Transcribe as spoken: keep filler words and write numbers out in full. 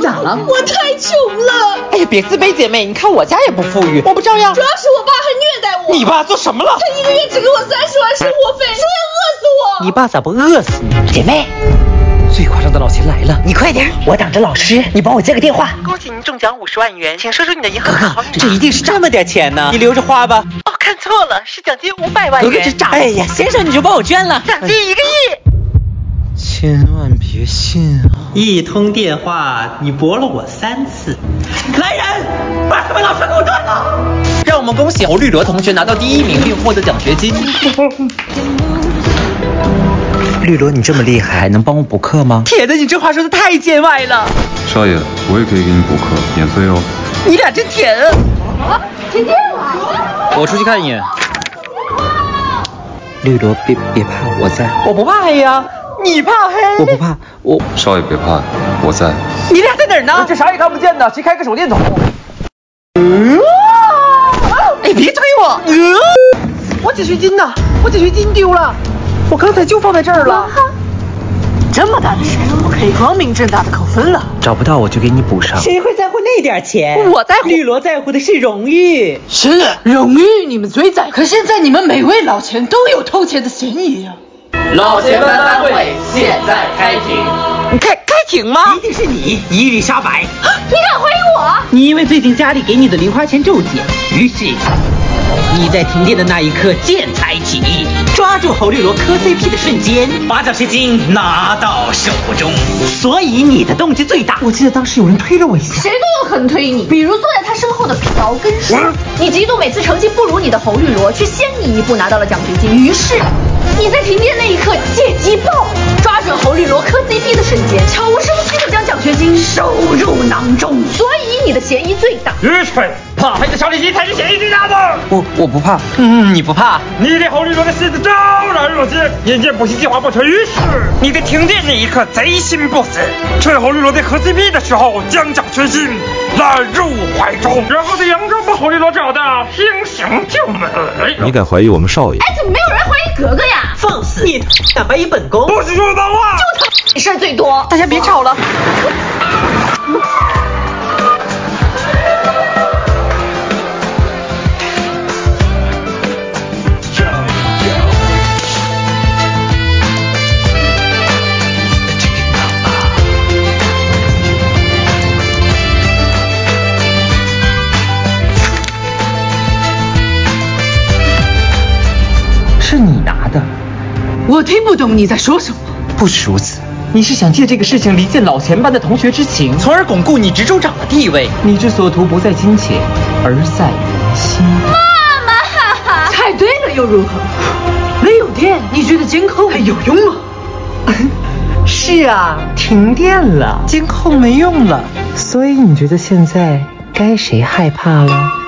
样？ 我太穷了。 哎呀，别自卑，姐妹，你看我家也不富裕，我不照样。 主要是我爸还虐待我。 你爸做什么了？ 他一个月只给我三十万生活费，说要饿死我。 你爸咋不饿死你？姐妹，最夸张的老钱来了，你快点，我等着老师，你帮我接个电话。 恭喜您中奖五十万元，请说出你的银行卡号码。 这一定是这么点钱呢，你留着花吧。 哦，看错了，是奖金五百万元。 哥哥这诈！哎呀，先生你就帮我捐了， 奖金一个亿。 千万别信啊！一通电话，你驳了我三次。来人，把他们老师给我断了！ 让我们恭喜侯绿萝同学拿到第一名，并获得奖学金。绿萝，你这么厉害，还能帮我补课吗？铁子，你这话说的太见外了。 少爷，我也可以给你补课，免费哦。 你俩真甜啊！ 啊，停电了！ 我出去看一眼。 绿萝，别别怕，我在。我不怕黑呀。你怕黑？我不怕，我。 少爷别怕，我在。 你俩在哪儿呢？这啥也看不见呢，谁开个手电筒？呃哎，别推我！呃、我奖学金呢？我奖学金丢了，我刚才就放在这儿了。这么大的事，我可以光明正大的扣分了。找不到我就给你补上。谁会在乎那点钱？我在乎。绿萝在乎的是荣誉。 是荣誉，你们最在乎。可现在你们每位老钱都有偷钱的嫌疑啊！ 老钱班班会现在开庭。 你开开庭吗？ 一定是你，伊丽莎白。 你敢怀疑我？ 你因为最近家里给你的零花钱骤减，于是你在停电的那一刻见财起意，抓住侯绿萝磕 C P 的瞬间，把奖学金拿到手中。所以你的动机最大。 我记得当时有人推了我一下。 谁都有可能推你，比如坐在他身后的朴根生。你嫉妒每次成绩不如你的侯绿萝，却先你一步拿到了奖学金，于是你在停电那一刻借机爆，抓准侯绿萝磕 C P 的瞬间，悄无声息地将奖学金收入囊中，所以你的嫌疑最大。 愚蠢！怕黑的小李你才是嫌疑最大的。 我我不怕，嗯，你不怕？ 你对侯绿萝的心思昭然若揭，眼见补习计划不成，于是你在停电那一刻贼心不死，趁侯绿萝在磕 C P 的时候将奖学金揽入怀中，然后在扬州把侯绿萝找到平行救美。 你敢怀疑我们少爷？ 哎，怎么没有人怀疑格格呀？ 放肆！你敢怀疑本宫？ 不许说脏话！ 就他你事儿最多。 大家别吵了。是你拿的， 我听不懂你在说什么。 不止如此，你是想借这个事情离间老钱班的同学之情，从而巩固你执州长的地位。你之所图不在金钱，而在人心。 妈妈，哈哈，猜对了又如何？没有电，你觉得监控还有用吗？ 是啊，停电了，监控没用了，所以你觉得现在该谁害怕了？